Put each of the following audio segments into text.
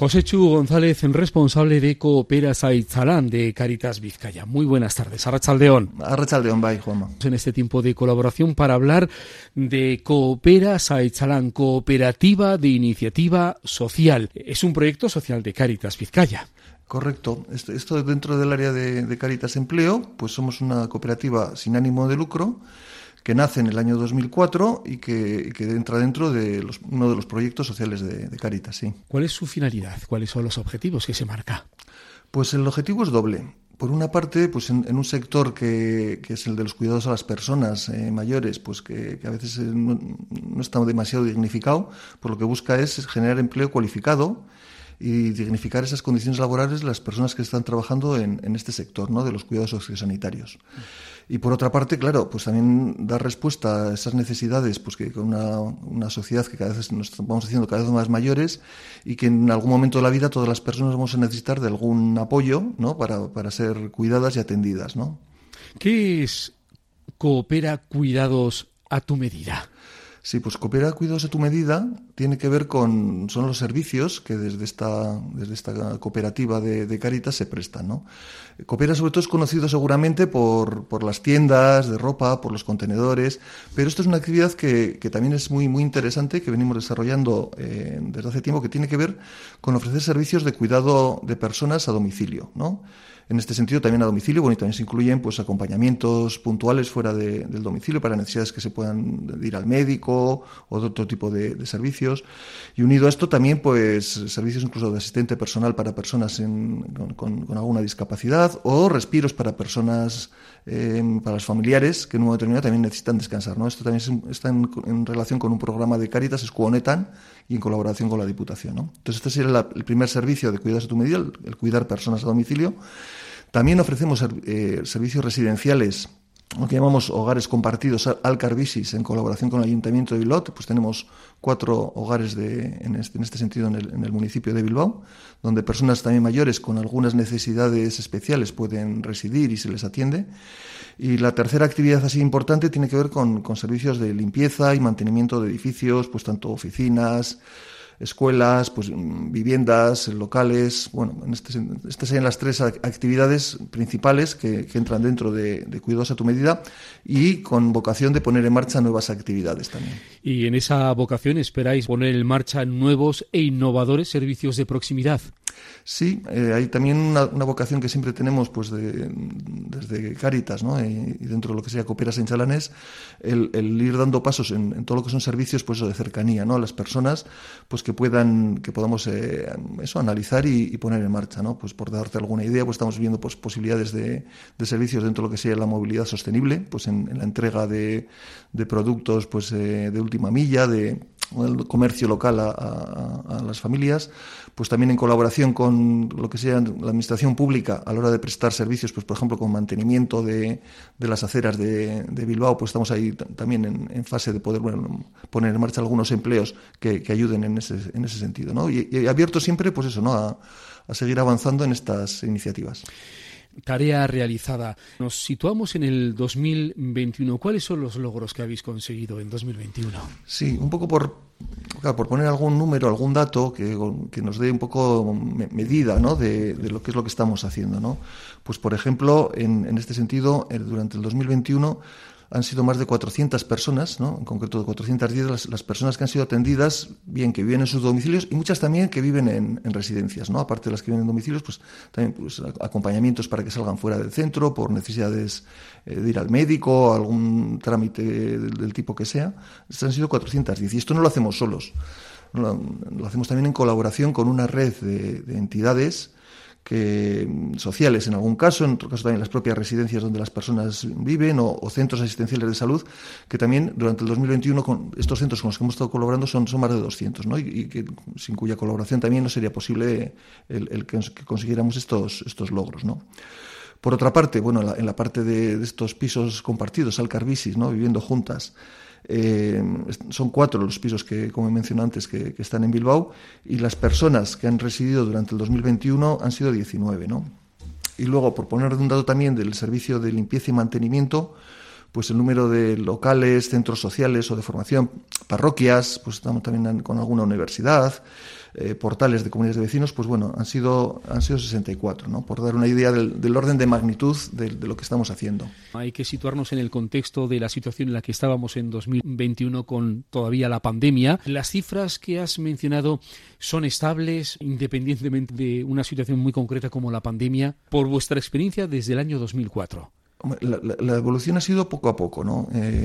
Josechu González, responsable de Coopera Zaitzalán de Cáritas Vizcaya. Muy buenas tardes. Arratsaldeon. Arratsaldeon, bai, Juanma. En este tiempo de colaboración para hablar de Coopera Zaitzalán, Cooperativa de Iniciativa Social. Es un proyecto social de Cáritas Vizcaya. Correcto. Esto dentro del área de Cáritas Empleo, pues somos una cooperativa sin ánimo de lucro que nace en el año 2004 y que entra dentro de uno de los proyectos sociales de Cáritas, sí. ¿Cuál es su finalidad? ¿Cuáles son los objetivos que se marca? Pues el objetivo es doble. Por una parte, pues en un sector que es el de los cuidados a las personas mayores, pues que a veces no está demasiado dignificado, pues lo que busca es generar empleo cualificado y dignificar esas condiciones laborales de las personas que están trabajando en este sector, ¿no?, de los cuidados sociosanitarios. Y por otra parte, claro, pues también dar respuesta a esas necesidades, pues que con una sociedad que cada vez nos vamos haciendo cada vez más mayores y que en algún momento de la vida todas las personas vamos a necesitar de algún apoyo, ¿no?, para ser cuidadas y atendidas, ¿no? ¿Qué es Coopera Cuidados a tu medida? Sí, pues Coopera Cuidados a tu medida tiene que ver son los servicios que desde esta cooperativa de Cáritas se prestan, ¿no? Coopera sobre todo es conocido seguramente por las tiendas de ropa, por los contenedores, pero esto es una actividad que también es muy, muy interesante, que venimos desarrollando desde hace tiempo, que tiene que ver con ofrecer servicios de cuidado de personas a domicilio, ¿no? En este sentido, también a domicilio, bueno, y también se incluyen pues acompañamientos puntuales fuera del domicilio para necesidades que se puedan ir al médico o de otro tipo de servicios. Y unido a esto también, pues, servicios incluso de asistente personal para personas con alguna discapacidad o respiros para personas, para los familiares que en un momento determinado también necesitan descansar, ¿no? Esto también está en relación con un programa de Cáritas, Eskuonetan, y en colaboración con la Diputación, ¿no? Entonces, este sería el primer servicio de cuidados a tu medida, el cuidar personas a domicilio. También ofrecemos servicios residenciales, lo que llamamos hogares compartidos, Alcar Bicis, en colaboración con el Ayuntamiento de Bilbao. Pues tenemos 4 hogares en este sentido en el municipio de Bilbao, donde personas también mayores con algunas necesidades especiales pueden residir y se les atiende. Y la tercera actividad así importante tiene que ver con servicios de limpieza y mantenimiento de edificios, pues tanto oficinas, escuelas, pues viviendas, locales. Bueno, estas serían las 3 actividades principales que entran dentro de Cuidados a tu medida y con vocación de poner en marcha nuevas actividades también. Y en esa vocación esperáis poner en marcha nuevos e innovadores servicios de proximidad. Sí, hay también una vocación que siempre tenemos pues desde Cáritas, ¿no? Y dentro de lo que sea Coopera Zaitzalán es el ir dando pasos en todo lo que son servicios pues de cercanía, ¿no?, a las personas, pues que podamos analizar y poner en marcha, ¿no? Pues por darte alguna idea, pues estamos viendo pues posibilidades de servicios dentro de lo que sea la movilidad sostenible, pues en la entrega de productos pues de última milla, el comercio local a las familias, pues también en colaboración con lo que sea la administración pública a la hora de prestar servicios, pues por ejemplo con mantenimiento de las aceras de Bilbao, pues estamos ahí también en fase de poder poner en marcha algunos empleos que ayuden en ese sentido, ¿no? Y abierto siempre, pues eso, ¿no?, a seguir avanzando en estas iniciativas. Tarea realizada. Nos situamos en el 2021. ¿Cuáles son los logros que habéis conseguido en 2021? Sí, un poco por poner algún número, algún dato que nos dé un poco medida, ¿no?, de lo que es lo que estamos haciendo, ¿no? Pues, por ejemplo, en este sentido, durante el 2021 han sido más de 400 personas, ¿no?, en concreto de 410 las personas que han sido atendidas, bien que viven en sus domicilios y muchas también que viven en residencias, ¿no? Aparte de las que viven en domicilios, pues también pues acompañamientos para que salgan fuera del centro por necesidades de ir al médico, algún trámite del tipo que sea. Estas han sido 410 y esto no lo hacemos solos, lo hacemos también en colaboración con una red de entidades sociales en algún caso, en otro caso también las propias residencias donde las personas viven o centros asistenciales de salud, que también durante el 2021 con estos centros con los que hemos estado colaborando son más de 200, ¿no? Y que sin cuya colaboración también no sería posible el que consiguiéramos estos logros, ¿no? Por otra parte, bueno, en la parte de estos pisos compartidos, Alcar Bicis, ¿no?, viviendo juntas, son 4 los pisos que, como he mencionado antes, que están en Bilbao, y las personas que han residido durante el 2021 han sido 19, ¿no? Y luego, por poner un dato también del servicio de limpieza y mantenimiento, pues el número de locales, centros sociales o de formación, parroquias, pues estamos también con alguna universidad, portales de comunidades de vecinos, pues bueno, han sido 64, ¿no? Por dar una idea del orden de magnitud de lo que estamos haciendo. Hay que situarnos en el contexto de la situación en la que estábamos en 2021 con todavía la pandemia. Las cifras que has mencionado son estables independientemente de una situación muy concreta como la pandemia, por vuestra experiencia desde el año 2004. La evolución ha sido poco a poco, ¿no?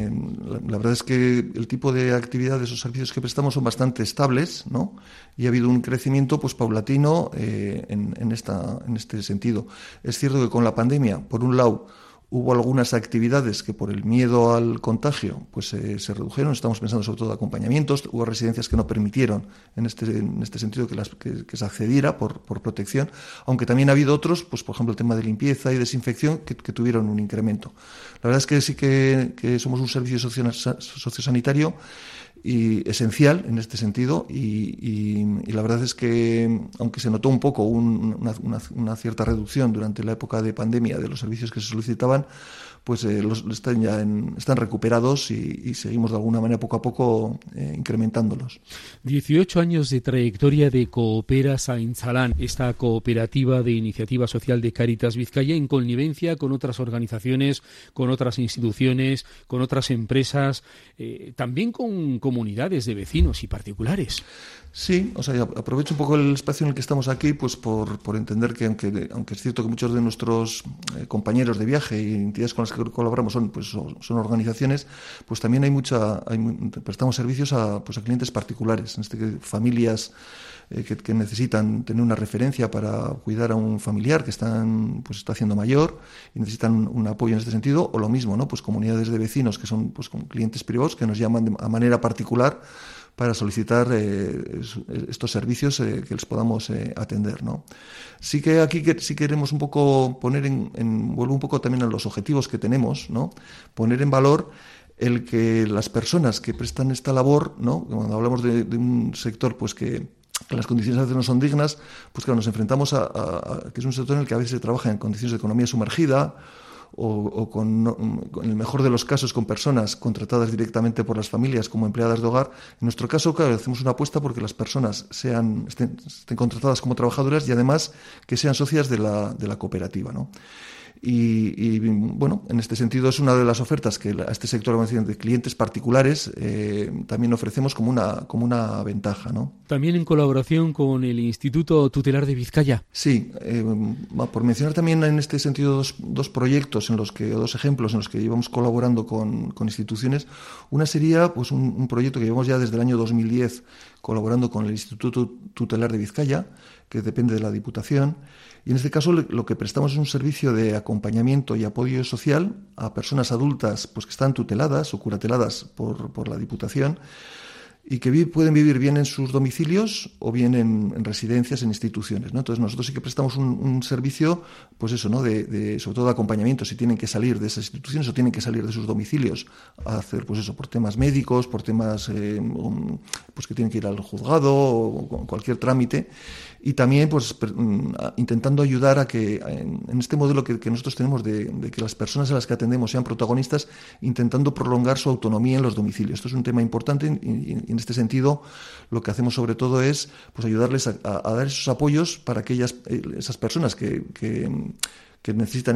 La verdad es que el tipo de actividades o servicios que prestamos son bastante estables, ¿no? Y ha habido un crecimiento pues paulatino en este sentido. Es cierto que con la pandemia, por un lado, hubo algunas actividades que por el miedo al contagio pues se redujeron. Estamos pensando sobre todo en acompañamientos. Hubo residencias que no permitieron en este sentido que se accediera por protección, aunque también ha habido otros, pues por ejemplo el tema de limpieza y desinfección que tuvieron un incremento. La verdad es que sí que somos un servicio sociosanitario y esencial en este sentido y la verdad es que aunque se notó un poco una cierta reducción durante la época de pandemia de los servicios que se solicitaban, pues están recuperados y seguimos de alguna manera poco a poco incrementándolos. 18 años de trayectoria de Coopera Saintzalán, esta cooperativa de iniciativa social de Cáritas Vizcaya, en connivencia con otras organizaciones, con otras instituciones, con otras empresas, también con comunidades de vecinos y particulares. Sí, o sea, aprovecho un poco el espacio en el que estamos aquí, pues por entender que aunque es cierto que muchos de nuestros compañeros de viaje y entidades con las que colaboramos son organizaciones, pues también prestamos servicios a clientes particulares, familias que necesitan tener una referencia para cuidar a un familiar que está haciendo mayor y necesitan un apoyo en este sentido, o lo mismo, ¿no? Pues comunidades de vecinos que son pues con clientes privados que nos llaman a manera particular para solicitar estos servicios que les podamos atender, ¿no? Sí que aquí sí queremos un poco poner vuelvo un poco también a los objetivos que tenemos, ¿no? Poner en valor el que las personas que prestan esta labor, ¿no? Cuando hablamos de un sector pues que las condiciones a veces no son dignas, pues claro, nos enfrentamos a que es un sector en el que a veces se trabaja en condiciones de economía sumergida o en el mejor de los casos con personas contratadas directamente por las familias como empleadas de hogar. En nuestro caso, claro, hacemos una apuesta porque las personas estén contratadas como trabajadoras y además que sean socias de la cooperativa, ¿no? Y bueno, en este sentido es una de las ofertas que a este sector de clientes particulares también ofrecemos como una ventaja, ¿no? También en colaboración con el Instituto Tutelar de Vizcaya. Sí, por mencionar también en este sentido dos proyectos dos ejemplos en los que llevamos colaborando con instituciones. Una sería pues un proyecto que llevamos ya desde el año 2010 colaborando con el Instituto Tutelar de Vizcaya, que depende de la Diputación. Y en este caso lo que prestamos es un servicio de acompañamiento y apoyo social a personas adultas pues que están tuteladas o curateladas por la Diputación y que pueden vivir bien en sus domicilios o bien en residencias, en instituciones, ¿no? Entonces nosotros sí que prestamos un servicio, pues eso, ¿no? De sobre todo de acompañamiento, si tienen que salir de esas instituciones o tienen que salir de sus domicilios a hacer, pues eso, por temas médicos, por temas pues que tienen que ir al juzgado o cualquier trámite. Y también pues intentando ayudar a que en este modelo que nosotros tenemos de que las personas a las que atendemos sean protagonistas, intentando prolongar su autonomía en los domicilios. Esto es un tema importante y en este sentido lo que hacemos sobre todo es pues ayudarles a dar esos apoyos para que esas personas que necesitan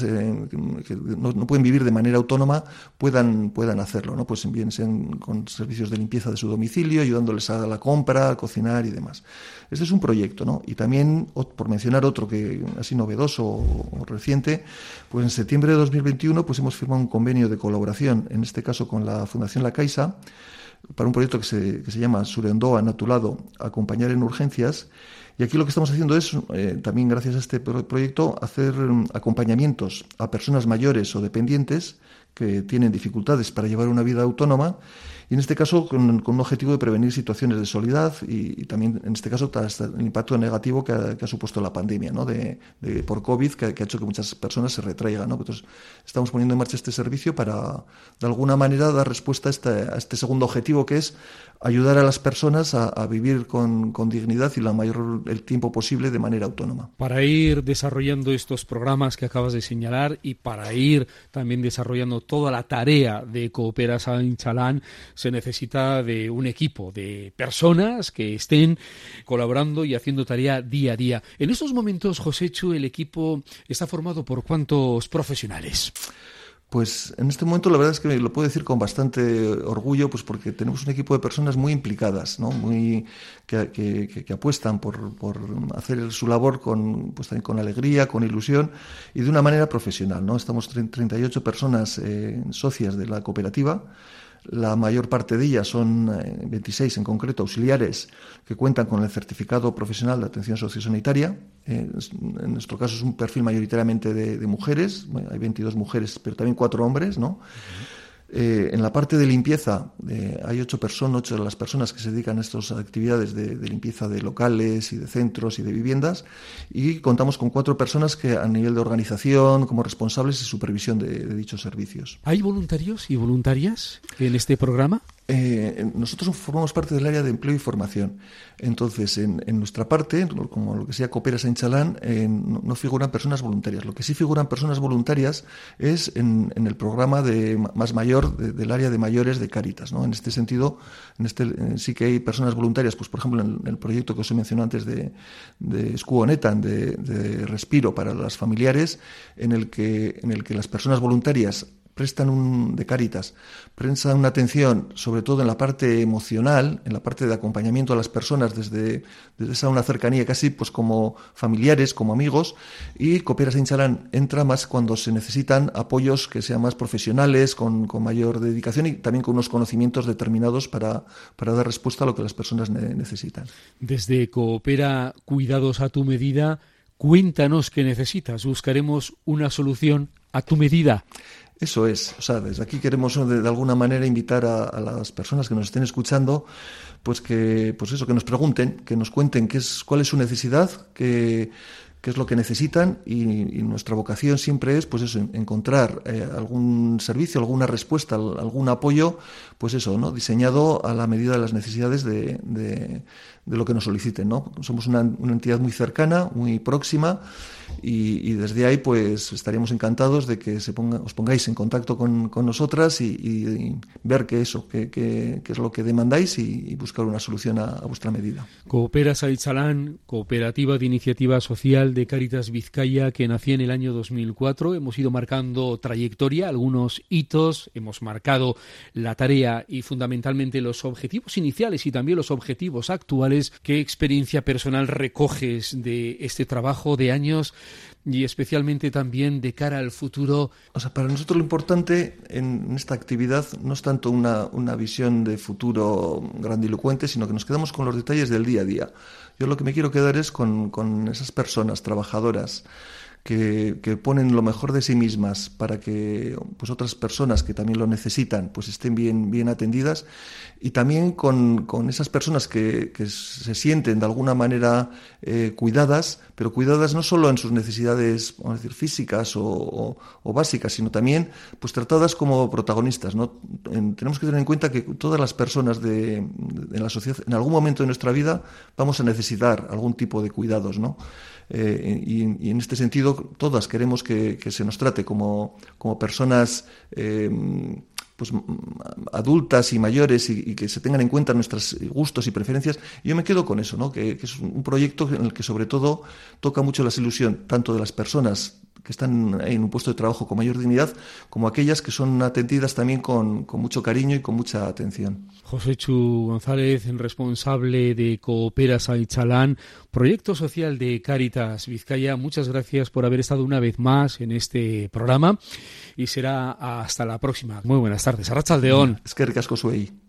que no pueden vivir de manera autónoma puedan hacerlo, ¿no? Pues bien sean con servicios de limpieza de su domicilio, ayudándoles a la compra, a cocinar y demás. Este es un proyecto, ¿no? Y también, por mencionar otro que así novedoso o reciente, pues en septiembre de 2021 pues hemos firmado un convenio de colaboración, en este caso con la Fundación La Caixa, para un proyecto que se llama Surendoa Natulado, acompañar en urgencias. Y aquí lo que estamos haciendo es, también gracias a este proyecto, hacer acompañamientos a personas mayores o dependientes que tienen dificultades para llevar una vida autónoma, y en este caso con un objetivo de prevenir situaciones de soledad y también en este caso el impacto negativo que ha supuesto la pandemia, ¿no? por COVID, que ha hecho que muchas personas se retraigan, ¿no? Entonces estamos poniendo en marcha este servicio para de alguna manera dar respuesta a este segundo objetivo, que es ayudar a las personas a vivir con dignidad y la mayor el tiempo posible de manera autónoma. Para ir desarrollando estos programas que acabas de señalar y para ir también desarrollando toda la tarea de Coopera Saint Chalán, se necesita de un equipo de personas que estén colaborando y haciendo tarea día a día. En estos momentos, Joséchu, el equipo está formado por ¿cuántos profesionales? Pues en este momento la verdad es que lo puedo decir con bastante orgullo, pues porque tenemos un equipo de personas muy implicadas, ¿no? Que apuestan por hacer su labor pues también con alegría, con ilusión y de una manera profesional, ¿no? Estamos 38 personas socias de la cooperativa. La mayor parte de ellas son 26 en concreto auxiliares que cuentan con el certificado profesional de atención sociosanitaria. En nuestro caso es un perfil mayoritariamente de mujeres, bueno, hay 22 mujeres, pero también 4 hombres, ¿no? En la parte de limpieza hay 8 de las personas que se dedican a estas actividades de limpieza de locales y de centros y de viviendas, y contamos con 4 personas que a nivel de organización como responsables y supervisión de dichos servicios. ¿Hay voluntarios y voluntarias en este programa? Nosotros formamos parte del área de empleo y formación. Entonces, en nuestra parte, como lo que sea Coopera Saint Chalán, no figuran personas voluntarias. Lo que sí figuran personas voluntarias es en el programa de más mayor del área de mayores de Cáritas, ¿no? En este sentido, sí que hay personas voluntarias, pues por ejemplo en el proyecto que os he mencionado antes de Escuonetan, de respiro para las familiares, en el que las personas voluntarias de Cáritas, prestan una atención sobre todo en la parte emocional, en la parte de acompañamiento a las personas desde una cercanía casi pues como familiares, como amigos, y Coopera Saint Chalán entra más cuando se necesitan apoyos que sean más profesionales, con mayor dedicación y también con unos conocimientos determinados para dar respuesta a lo que las personas necesitan. Desde Coopera Cuidados a tu Medida, cuéntanos qué necesitas, buscaremos una solución a tu medida. Eso es, o sea, desde aquí queremos de alguna manera invitar a las personas que nos estén escuchando, pues que nos pregunten, que nos cuenten cuál es su necesidad, qué es lo que necesitan, y nuestra vocación siempre es, pues eso, encontrar algún servicio, alguna respuesta, algún apoyo, pues eso, ¿no? Diseñado a la medida de las necesidades de lo que nos soliciten, ¿no? Somos una entidad muy cercana, muy próxima, y desde ahí pues estaríamos encantados de que os pongáis en contacto con nosotras y ver qué es lo que demandáis y buscar una solución a vuestra medida. Coopera Saint Chalán, cooperativa de iniciativa social de Cáritas Vizcaya, que nació en el año 2004. Hemos ido marcando trayectoria, algunos hitos, hemos marcado la tarea y fundamentalmente los objetivos iniciales y también los objetivos actuales. ¿Qué experiencia personal recoges de este trabajo de años y especialmente también de cara al futuro? O sea, para nosotros lo importante en esta actividad no es tanto una visión de futuro grandilocuente, sino que nos quedamos con los detalles del día a día. Yo lo que me quiero quedar es con esas personas trabajadoras que ponen lo mejor de sí mismas para que pues otras personas que también lo necesitan pues estén bien atendidas, y también con esas personas que se sienten de alguna manera cuidadas, pero cuidadas no solo en sus necesidades, vamos a decir, físicas o básicas, sino también pues tratadas como protagonistas, ¿no? Tenemos que tener en cuenta que todas las personas en la sociedad en algún momento de nuestra vida vamos a necesitar algún tipo de cuidados, ¿no? Y en este sentido todas queremos que se nos trate como personas pues adultas y mayores, y que se tengan en cuenta nuestros gustos y preferencias. Y yo me quedo con eso, ¿no? Que es un proyecto en el que sobre todo toca mucho la ilusión tanto de las personas que están en un puesto de trabajo con mayor dignidad, como aquellas que son atendidas también con mucho cariño y con mucha atención. Joséchu González, responsable de Coopera Saint Chalán, proyecto social de Cáritas Vizcaya, muchas gracias por haber estado una vez más en este programa y será hasta la próxima. Muy buenas tardes. Arratsaldeon. Eskerrik asko zuei.